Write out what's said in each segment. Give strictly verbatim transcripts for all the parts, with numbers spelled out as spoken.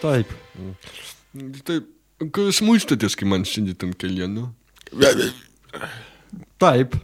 Taip. Taip, kai jūs muistatės, kai man sėdėt ant kelienų? Taip.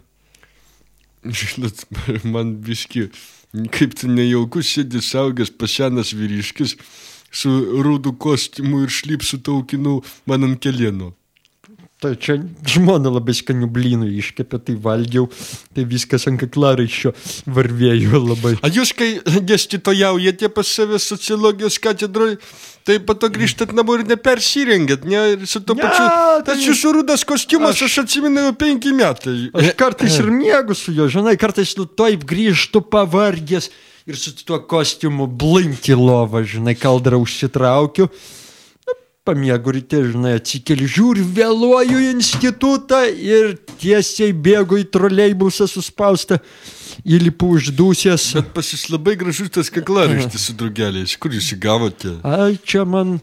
Žinot, man biški, kaip tai nejaukus sėdė saugęs pasenas vyriškis su rūdų kostiumu ir šlipsu taukinu man ant kelienų. Tai čia žmona labai skanių blynų iškepė, tai valgiau, tai viskas ant kaklaraiščio varvėjo labai. A jūs, kai dėstytojaujate pas save sociologijos katedroj, tai po to grįžtat namo ir nepersirengėt, ne? Ir su to Ne, pačiu, tai- tas jūsų rūdas kostiumas, aš, aš atsimenu jau penki metai. Aš kartais ir miegu su juo, žinai, kartais nu taip grįžtu pavargęs ir su tuo kostiumu blinkt į lovą, žinai, kaldrą užsitraukiu. Pamiegu ryte, žinai, atsikeli, žiūri, vėluoju į institutą ir tiesiai bėgu į troleibusą suspaustą, įlipu uždūsęs. Bet pas jūs labai gražus tas kaklaraištis su drugeliais. Kur jūs įgavote? Ai, čia man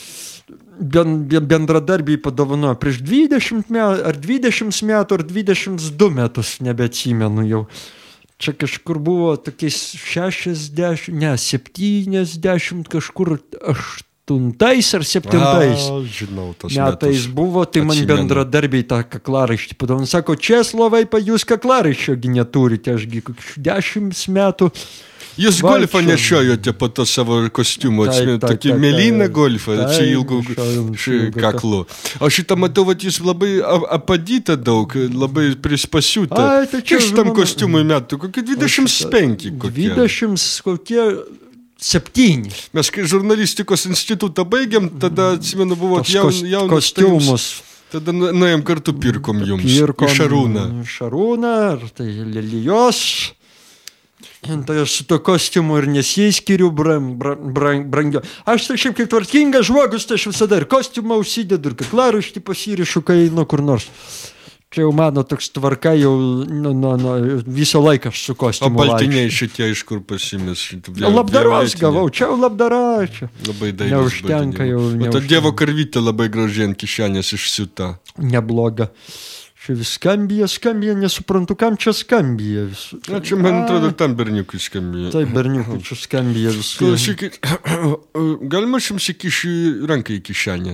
ben, ben, bendradarbiai padovanojo prieš dvidešimt metų, ar dvidešimt metų, ar dvidešimt du metus, nebeatsimenu jau. Čia kažkur buvo tokiais šešiasdešimt, ne, septyniasdešimt kažkur aštuoniasdešimt. Aštuntais ar septintais A, žinau, tos metais metus. buvo, tai man Atsimenu. bendradarbiai tą kaklaraištį padovanojo. Sako, Česlovai, pa jūs kaklaraiščiogi neturite, ašgi dešimt metų. Jūs golfą vaikščiojom. nešiojote po to savo kostiumu, Taip, atsimenu, taip, tokį taip, mėlyną taip. golfą, Taip, čia ilgų nešiojom ši- ilgą kaklu. O šitą matau, kad jūs labai a- apadyta daug, labai prispasiūta. Ai, tai čia, Kiek šitam žinoma, kostiumui metų? Kokie dvidešimt penki kokie? dvidešimt kokie septyni. Mes kai žurnalistikos institutą baigiam, tada, atsimenu, buvot Tos jaun, kos- jaunas. kostiumus. Tada nu- nuėjom kartu pirkom jums. Pirkom Į Šarūną. Šarūną, ar tai Lelijos. Tai aš su to kostiumu ir nesiskiriu brang, brang, brang, brangio. Aš tai šiaip kaip tvarkingas žmogus, tai aš visada ir kostiumą užsidedu, ir kaklaraištį pasirišu, kai einu kur nors. Čia jau mano toks tvarka, jau nu, nu, nu, visą laiką aš su O kostiumu baltiniai šitie iš kur pasimės? vaikščiu. Labdaros gavau, čia jau labdara. Čia. Labai dailus. Neužtenka jau, O ta neužtenka. Dievo karvytė labai gražiai ant kišenės išsiūta. Nebloga. Čia vis skambija, skambija, nesuprantu, kam čia skambija. Vis. Na, čia, man atrodo, tam berniukui skambėjo. Taip, berniukui, čia skambija vis. Klausykit, galima aš jums įkišiu ranką į kišenę?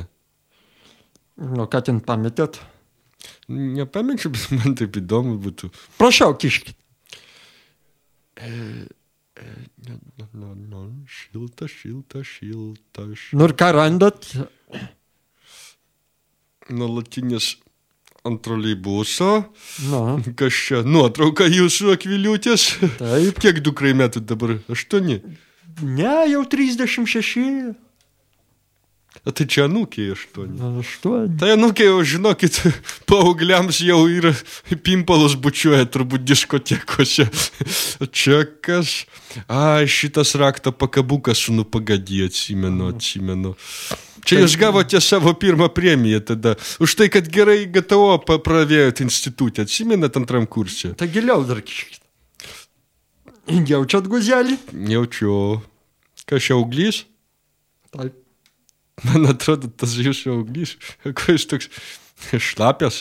Nu, ką ten pametėt? Nepamečiu, bet man taip įdomu būtų. Prašau, kiškit. No, no, no, šilta, šilta, šilta. Nu ir ką randat? Nuolatinės ant troleibuso. Na, Kas čia? Nuotrauka jūsų akviliutės. taip. Kiek dukrai metų dabar? Aštuoni. Ne, jau trisdešimt šeši. O tai čia anūkiai aštuoni. Aštuoni. Tai anūkiai jau, žinokit, paaugliams jau yra pimpalus bučiuoja turbūt diskotekose. Čia kas? A, šitas rakto pakabukas su nupagadį, atsimenu, atsimenu. Čia jūs gavote savo pirmą premiją tada. Už tai, kad gerai G T O pravėjot institutę. Atsimenat antram kursė? Tai giliau dar kiškit. Jaučiat guzelį? Jaučiu. Kas čia auglys? Taip. Man atrodo, tas jūsų auglys. Ko jis toks šlapias?